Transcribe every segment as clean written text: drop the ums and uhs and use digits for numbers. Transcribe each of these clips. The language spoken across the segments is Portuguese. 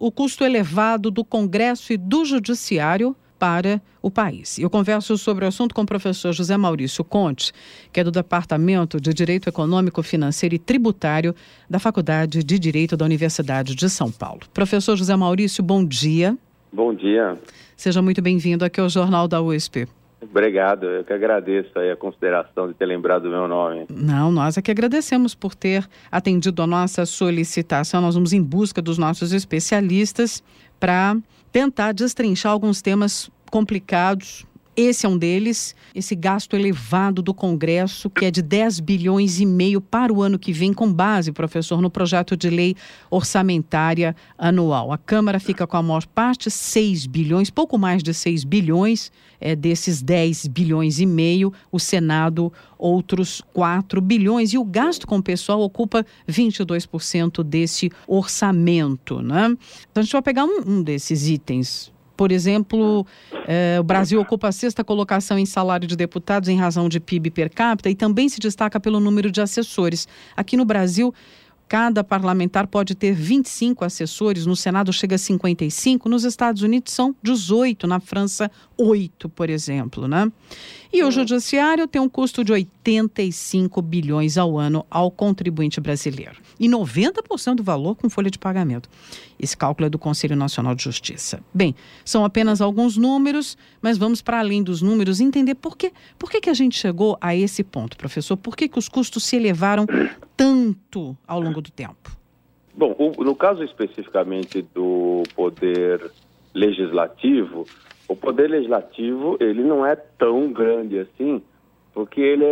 o custo elevado do Congresso e do Judiciário para o país. Eu converso sobre o assunto com o professor José Maurício Conte, que é do Departamento de Direito Econômico, Financeiro e Tributário da Faculdade de Direito da Universidade de São Paulo. Professor José Maurício, bom dia. Bom dia. Seja muito bem-vindo aqui ao Jornal da USP. Obrigado, eu que agradeço aí a consideração de ter lembrado do meu nome. Não, nós é que agradecemos por ter atendido a nossa solicitação. Nós vamos em busca dos nossos especialistas para tentar destrinchar alguns temas complicados. Esse é um deles, esse gasto elevado do Congresso, que é de 10 bilhões e meio para o ano que vem, com base, professor, no projeto de lei orçamentária anual. A Câmara fica com a maior parte, 6 bilhões, pouco mais de 6 bilhões, desses 10 bilhões e meio, o Senado outros 4 bilhões, e o gasto com o pessoal ocupa 22% desse orçamento, né? Então a gente vai pegar um desses itens. Por exemplo, o Brasil ocupa a 6ª colocação em salário de deputados em razão de PIB per capita e também se destaca pelo número de assessores. Aqui no Brasil, cada parlamentar pode ter 25 assessores, no Senado chega a 55, nos Estados Unidos são 18, na França 8, por exemplo, né? E o Judiciário tem um custo de 85 bilhões ao ano ao contribuinte brasileiro. E 90% do valor com folha de pagamento. Esse cálculo é do Conselho Nacional de Justiça. Bem, são apenas alguns números, mas vamos para além dos números e entender por que a gente chegou a esse ponto, professor? Por que os custos se elevaram tanto ao longo do tempo? Bom, no caso especificamente do Poder Legislativo, o Poder Legislativo, ele não é tão grande assim, porque ele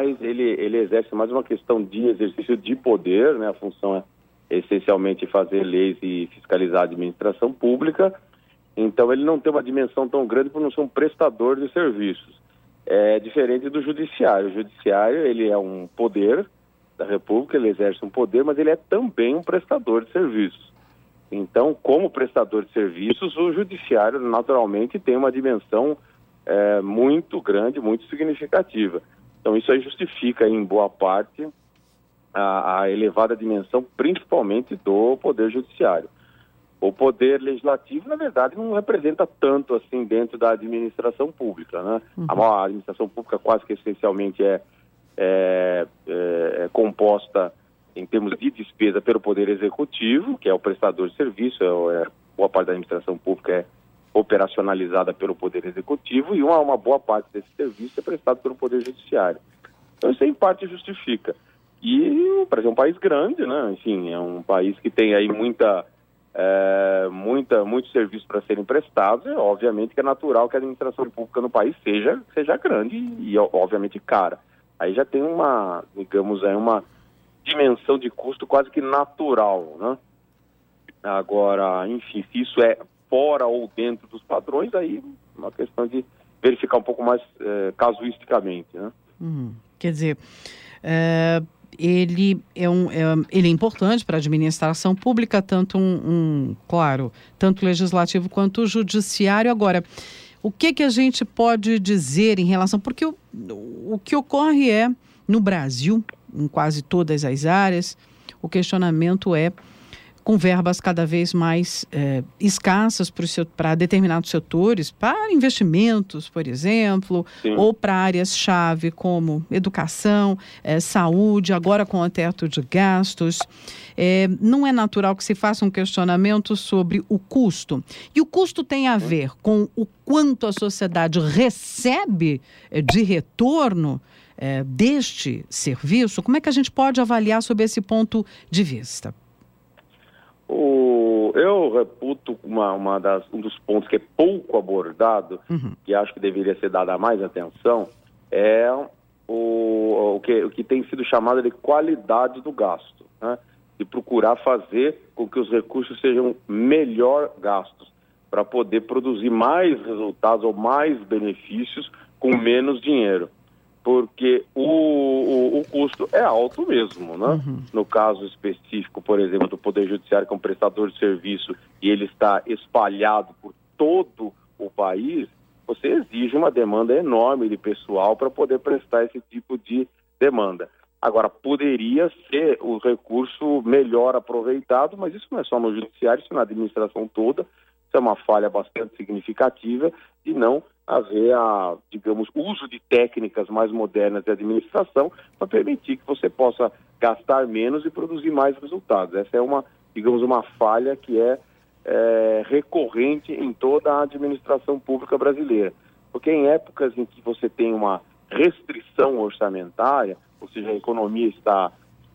exerce mais uma questão de exercício de poder, né? A função é essencialmente fazer leis e fiscalizar a administração pública, então ele não tem uma dimensão tão grande por não ser um prestador de serviços. É diferente do Judiciário. O Judiciário, ele é um poder da República, ele exerce um poder, mas ele é também um prestador de serviços. Então, como prestador de serviços, o Judiciário naturalmente tem uma dimensão muito grande, muito significativa. Então, isso aí justifica, em boa parte, a elevada dimensão, principalmente do Poder Judiciário. O Poder Legislativo, na verdade, não representa tanto assim dentro da administração pública, né? A administração pública quase que essencialmente é composta em termos de despesa pelo Poder Executivo, que é o prestador de serviço, boa parte da administração pública é operacionalizada pelo Poder Executivo e uma boa parte desse serviço é prestado pelo Poder Judiciário. Então isso em parte justifica. E o Brasil é um país grande, né? Enfim, é um país que tem aí muitos serviços para serem prestados, e obviamente que é natural que a administração pública no país seja grande e obviamente cara. Aí já tem uma dimensão de custo quase que natural, né? Agora, enfim, se isso é fora ou dentro dos padrões, aí é uma questão de verificar um pouco mais casuisticamente, né? Quer dizer, ele é importante para a administração pública, tanto tanto o legislativo quanto o judiciário. Agora, o que a gente pode dizer em relação... Porque o que ocorre no Brasil, em quase todas as áreas, o questionamento com verbas cada vez mais escassas para determinados setores, para investimentos, por exemplo, Sim. ou para áreas-chave como educação, saúde, agora com o teto de gastos. Não é natural que se faça um questionamento sobre o custo. E o custo tem a ver com o quanto a sociedade recebe de retorno deste serviço. Como é que a gente pode avaliar sob esse ponto de vista? Eu reputo um dos pontos que é pouco abordado, que acho que deveria ser dada mais atenção, é o que tem sido chamado de qualidade do gasto, né? De procurar fazer com que os recursos sejam melhor gastos, para poder produzir mais resultados ou mais benefícios com menos dinheiro. Porque o custo é alto mesmo, né? No caso específico, por exemplo, do Poder Judiciário, que é um prestador de serviço, e ele está espalhado por todo o país, você exige uma demanda enorme de pessoal para poder prestar esse tipo de demanda. Agora, poderia ser o recurso melhor aproveitado, mas isso não é só no judiciário, isso é na administração toda. Isso é uma falha bastante significativa de não haver, digamos, uso de técnicas mais modernas de administração para permitir que você possa gastar menos e produzir mais resultados. Essa é uma falha que é recorrente em toda a administração pública brasileira. Porque em épocas em que você tem uma restrição orçamentária, ou seja, a economia está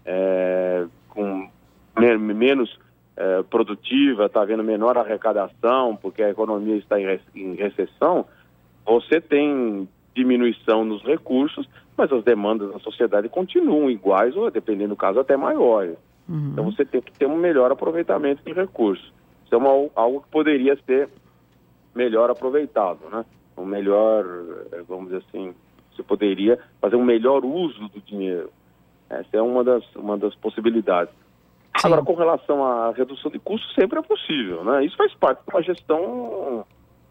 com menos produtiva, está havendo menor arrecadação, porque a economia está em recessão, você tem diminuição nos recursos, mas as demandas da sociedade continuam iguais ou, dependendo do caso, até maiores. Uhum. Então você tem que ter um melhor aproveitamento de recursos. Isso é algo que poderia ser melhor aproveitado, né? Um melhor, vamos dizer assim, você poderia fazer um melhor uso do dinheiro. Essa é uma das possibilidades. Sim. Agora, com relação à redução de custos, sempre é possível, né? Isso faz parte de uma gestão,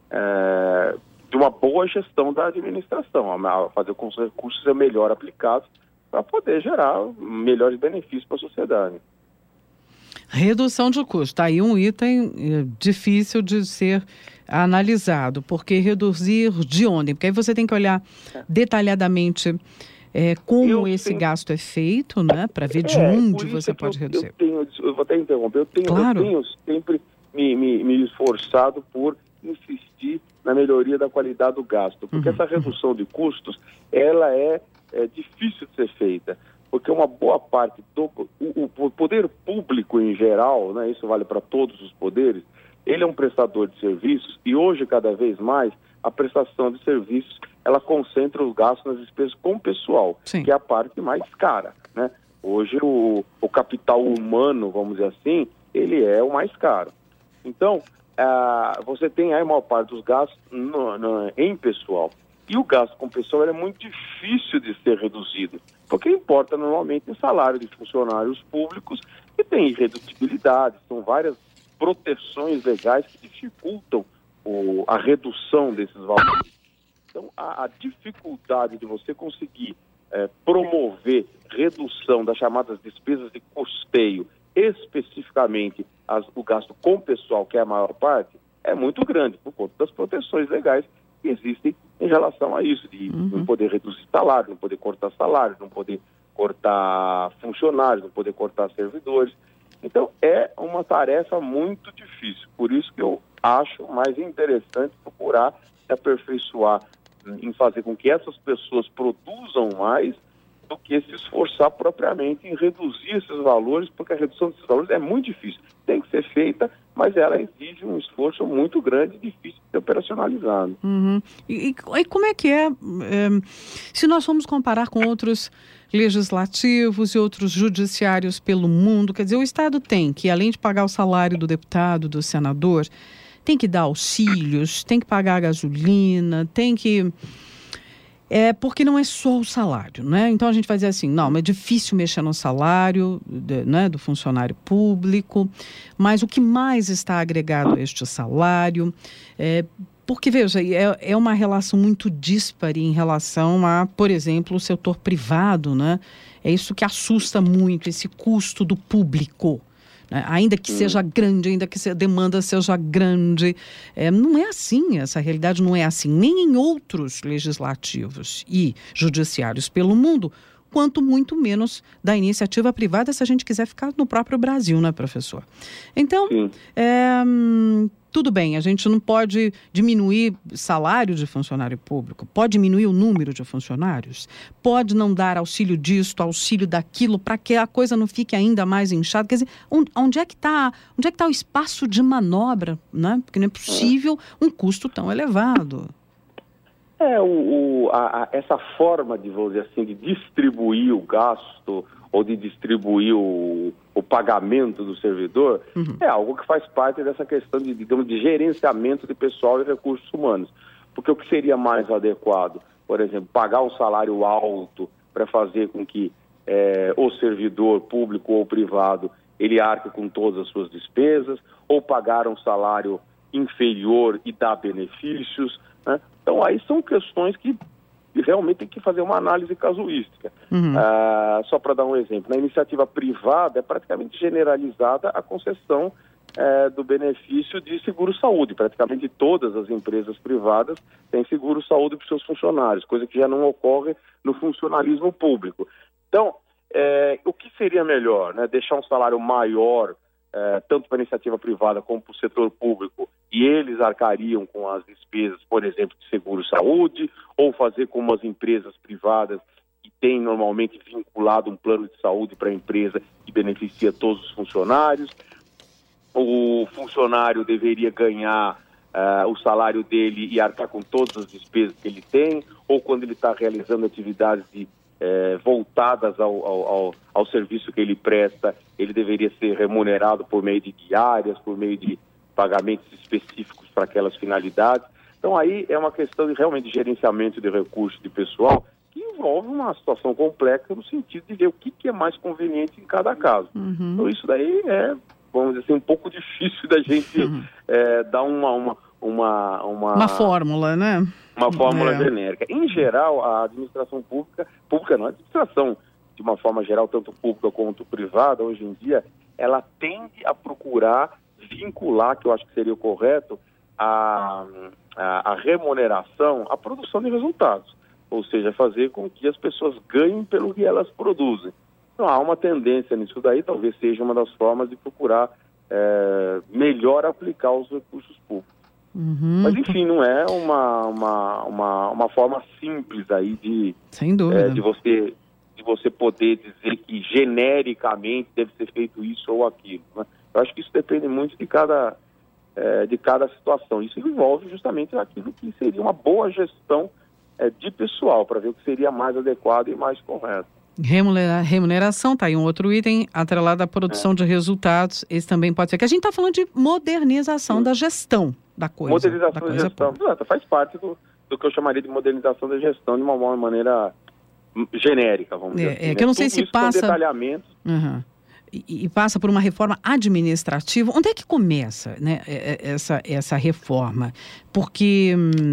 de uma boa gestão da administração, fazer com que os recursos sejam melhor aplicados para poder gerar melhores benefícios para a sociedade. Redução de custo, tá aí um item difícil de ser analisado, porque reduzir de onde? Porque aí você tem que olhar detalhadamente como esse gasto é feito, né, para ver de onde você pode reduzir. Eu vou até interromper, eu tenho sempre me esforçado por insistir na melhoria da qualidade do gasto, porque essa redução de custos, ela é difícil de ser feita. Porque uma boa parte o poder público em geral, né, isso vale para todos os poderes, ele é um prestador de serviços e hoje, cada vez mais, a prestação de serviços, ela concentra os gastos nas despesas com o pessoal, Sim. que é a parte mais cara, né? Hoje o capital humano, vamos dizer assim, ele é o mais caro. Então, você tem aí a maior parte dos gastos em pessoal. E o gasto com pessoal é muito difícil de ser reduzido, porque importa normalmente em salário de funcionários públicos que tem irredutibilidade, são várias proteções legais que dificultam a redução desses valores. Então, a dificuldade de você conseguir promover redução das chamadas despesas de custeio, especificamente o gasto com pessoal, que é a maior parte, é muito grande, por conta das proteções legais que existem em relação a isso, de não poder reduzir salário, não poder cortar salário, não poder cortar funcionários, não poder cortar servidores. Então, é uma tarefa muito difícil. Por isso que eu acho mais interessante procurar se aperfeiçoar em fazer com que essas pessoas produzam mais do que se esforçar propriamente em reduzir esses valores, porque a redução desses valores é muito difícil. Tem que ser feita, mas ela exige um esforço muito grande e difícil de ser operacionalizado. Uhum. E como é que se nós formos comparar com outros legislativos e outros judiciários pelo mundo, quer dizer, o Estado tem que, além de pagar o salário do deputado, do senador, tem que dar auxílios, tem que pagar a gasolina, tem que... porque não é só o salário, né? Então a gente vai dizer assim, não, é difícil mexer no salário do funcionário público, mas o que mais está agregado a este salário, porque, veja, é uma relação muito díspare em relação a, por exemplo, o setor privado, né? É isso que assusta muito, esse custo do público. Ainda que seja grande, ainda que a demanda seja grande. Não é assim, essa realidade não é assim, nem em outros legislativos e judiciários pelo mundo, quanto muito menos da iniciativa privada, se a gente quiser ficar no próprio Brasil, né, professor? Então, tudo bem, a gente não pode diminuir salário de funcionário público, pode diminuir o número de funcionários, pode não dar auxílio disto, auxílio daquilo, para que a coisa não fique ainda mais inchada. Quer dizer, onde é que está o espaço de manobra, né? Porque não é possível um custo tão elevado. Essa forma de, vamos dizer assim, de distribuir o gasto ou de distribuir o pagamento do servidor é algo que faz parte dessa questão de, digamos, de gerenciamento de pessoal e recursos humanos. Porque o que seria mais adequado, por exemplo, pagar um salário alto para fazer com que o servidor público ou privado ele arque com todas as suas despesas, ou pagar um salário inferior e dar benefícios, né? Então aí são questões que realmente tem que fazer uma análise casuística. Só para dar um exemplo, na iniciativa privada é praticamente generalizada a concessão do benefício de seguro-saúde. Praticamente todas as empresas privadas têm seguro-saúde para os seus funcionários, coisa que já não ocorre no funcionalismo público. Então, o que seria melhor, né? Deixar um salário maior, tanto para a iniciativa privada como para o setor público, e eles arcariam com as despesas, por exemplo, de seguro-saúde, ou fazer como as empresas privadas que têm normalmente vinculado um plano de saúde para a empresa que beneficia todos os funcionários. O funcionário deveria ganhar o salário dele e arcar com todas as despesas que ele tem, ou quando ele está realizando atividades voltadas ao serviço que ele presta, ele deveria ser remunerado por meio de diárias, por meio de pagamentos específicos para aquelas finalidades. Então aí é uma questão realmente de gerenciamento de recursos de pessoal que envolve uma situação complexa no sentido de ver o que é mais conveniente em cada caso. Então isso daí vamos dizer assim, um pouco difícil da gente dar uma fórmula, né? Uma fórmula genérica. Em geral, a administração pública não, a administração de uma forma geral, tanto pública quanto privada, hoje em dia, ela tende a procurar vincular, que eu acho que seria o correto, a remuneração à produção de resultados. Ou seja, fazer com que as pessoas ganhem pelo que elas produzem. Então, há uma tendência nisso daí, talvez seja uma das formas de procurar melhor aplicar os recursos públicos. Mas, enfim, não é uma forma simples aí de, sem dúvida, de você poder dizer que genericamente deve ser feito isso ou aquilo, né? Eu acho que isso depende muito de cada situação. Isso envolve justamente aquilo que seria uma boa gestão de pessoal, para ver o que seria mais adequado e mais correto. Remuneração, tá aí um outro item, atrelado à produção de resultados, esse também pode ser. Que a gente está falando de modernização da gestão da coisa. Modernização da gestão, faz parte do que eu chamaria de modernização da gestão de uma maneira genérica, vamos dizer assim. Que eu não sei se passa... detalhamento. E passa por uma reforma administrativa. Onde é que começa, né, essa reforma? Porque...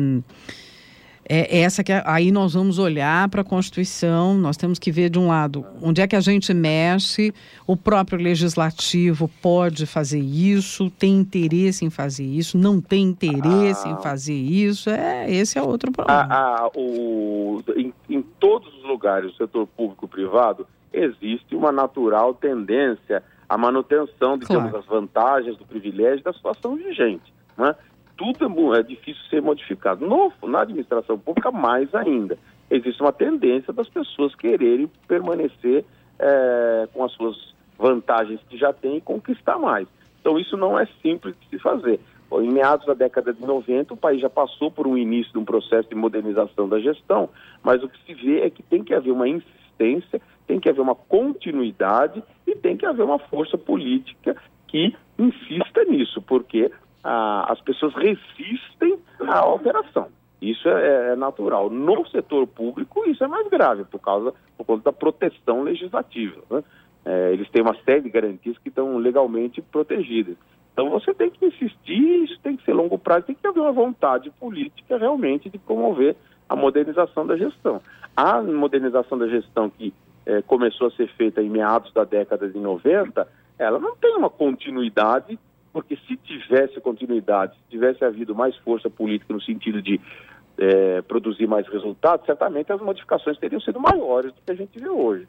essa que aí nós vamos olhar para a Constituição, nós temos que ver de um lado onde é que a gente mexe, o próprio legislativo pode fazer isso, tem interesse em fazer isso, não tem interesse em fazer isso, esse é outro problema. Em todos os lugares, o setor público e privado, existe uma natural tendência à manutenção de as vantagens, do privilégio da situação vigente, né? Tudo é difícil ser modificado. Na administração pública, mais ainda. Existe uma tendência das pessoas quererem permanecer com as suas vantagens que já têm e conquistar mais. Então, isso não é simples de se fazer. Em meados da década de 90, o país já passou por um início de um processo de modernização da gestão, mas o que se vê é que tem que haver uma insistência, tem que haver uma continuidade e tem que haver uma força política que insista nisso, porque as pessoas resistem à alteração. Isso é natural. No setor público, isso é mais grave, por conta da proteção legislativa, né? Eles têm uma série de garantias que estão legalmente protegidas. Então, você tem que insistir, isso tem que ser longo prazo, tem que haver uma vontade política realmente de promover a modernização da gestão. A modernização da gestão que começou a ser feita em meados da década de 90, ela não tem uma continuidade, porque se tivesse continuidade, se tivesse havido mais força política no sentido de produzir mais resultados, certamente as modificações teriam sido maiores do que a gente vê hoje.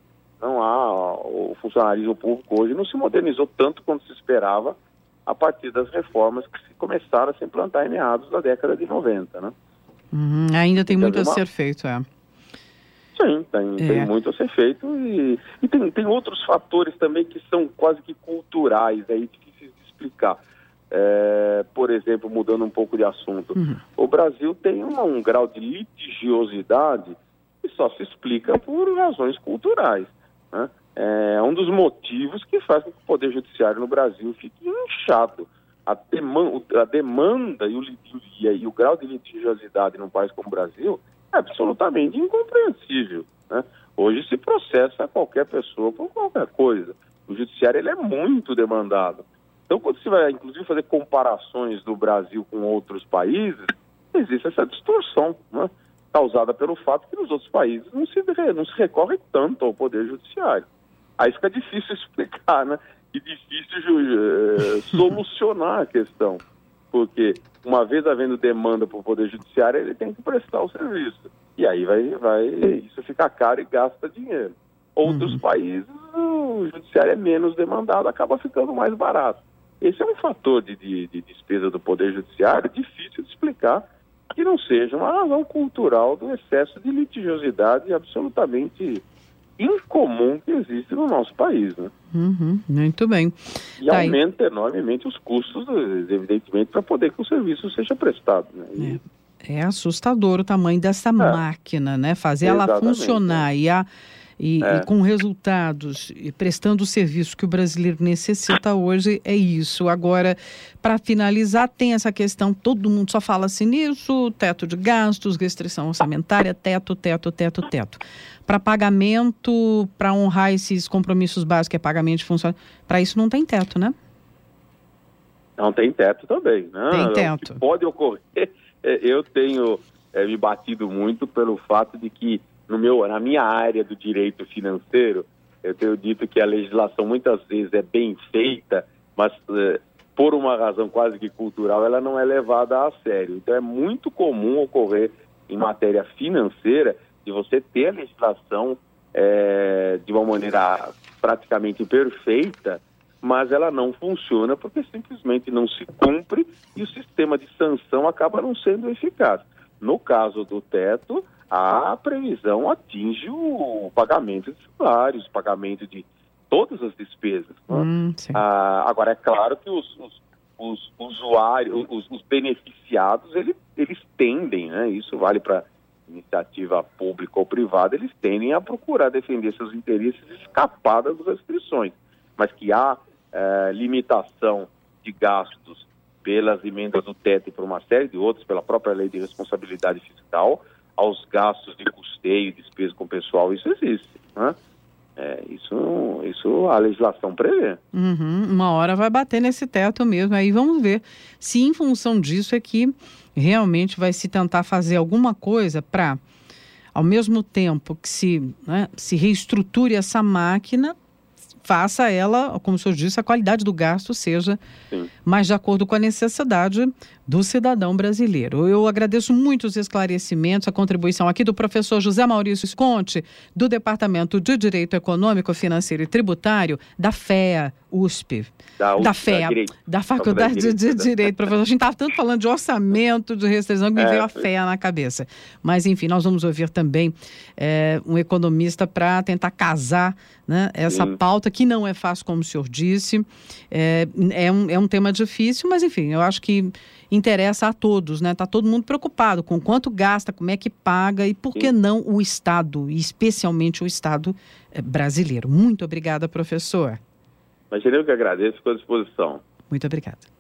O funcionalismo público hoje não se modernizou tanto quanto se esperava a partir das reformas que começaram a se implantar em meados da década de 90, né? Ainda tem muito a ser feito, Sim, tem muito a ser feito e tem outros fatores também que são quase que culturais, difíceis de explicar. Por exemplo, mudando um pouco de assunto, o Brasil tem um grau de litigiosidade que só se explica por razões culturais, né? É um dos motivos que faz com que o Poder Judiciário no Brasil fique inchado. A demanda e o grau de litigiosidade num país como o Brasil é absolutamente incompreensível, né? Hoje se processa qualquer pessoa por qualquer coisa. O Judiciário ele é muito demandado. Então, quando você vai, inclusive, fazer comparações do Brasil com outros países, existe essa distorção, né? causada pelo fato que nos outros países não se recorre tanto ao Poder Judiciário. Aí fica difícil explicar, né? E difícil solucionar a questão. Porque uma vez havendo demanda para o Poder Judiciário, ele tem que prestar o serviço. E aí isso fica caro e gasta dinheiro. Outros países, o Judiciário é menos demandado, acaba ficando mais barato. Esse é um fator de despesa do Poder Judiciário difícil de explicar, que não seja uma razão cultural do excesso de litigiosidade absolutamente incomum que existe no nosso país, né? Muito bem. E aumenta enormemente os custos, evidentemente, para poder que o serviço seja prestado, né? É assustador o tamanho dessa máquina, né? Fazer ela funcionar e com resultados e prestando o serviço que o brasileiro necessita hoje, é isso. Agora, para finalizar, tem essa questão, todo mundo só fala assim nisso, teto de gastos, restrição orçamentária, teto. Para pagamento, para honrar esses compromissos básicos, que é pagamento de funcionário, para isso não tem teto, né? Não tem teto também, né? Tem teto. O que pode ocorrer, eu tenho me batido muito pelo fato de que na minha área do direito financeiro, eu tenho dito que a legislação muitas vezes é bem feita, mas por uma razão quase que cultural, ela não é levada a sério. Então é muito comum ocorrer em matéria financeira de você ter a legislação de uma maneira praticamente perfeita, mas ela não funciona porque simplesmente não se cumpre e o sistema de sanção acaba não sendo eficaz. No caso do teto, a previsão atinge o pagamento de salários, o pagamento de todas as despesas. Né? Agora, é claro que os usuários, os beneficiados, eles tendem, né? Isso vale para iniciativa pública ou privada, eles tendem a procurar defender seus interesses e escapar das restrições. Mas que há limitação de gastos pelas emendas do teto e por uma série de outros, pela própria lei de responsabilidade fiscal, aos gastos de custeio e despesa com o pessoal, isso existe, né? Isso a legislação prevê. Uma hora vai bater nesse teto mesmo, aí vamos ver se em função disso é que realmente vai se tentar fazer alguma coisa para, ao mesmo tempo que se reestruture essa máquina, faça ela, como o senhor disse, a qualidade do gasto seja mais de acordo com a necessidade do cidadão brasileiro. Eu agradeço muito os esclarecimentos, a contribuição aqui do professor José Maurício Visconti, do Departamento de Direito Econômico, Financeiro e Tributário, da FEA USP. Da Faculdade de Direito. Professor, a gente estava tanto falando de orçamento, de restrição, que me veio a FEA na cabeça. Mas, enfim, nós vamos ouvir também um economista para tentar casar, né, essa pauta, que não é fácil, como o senhor disse. É um tema difícil, mas, enfim, eu acho que interessa a todos, né? Está todo mundo preocupado com quanto gasta, como é que paga e por que não o Estado, e especialmente o Estado brasileiro. Muito obrigada, professor. Imagina, eu que agradeço, fico à disposição. Muito obrigada.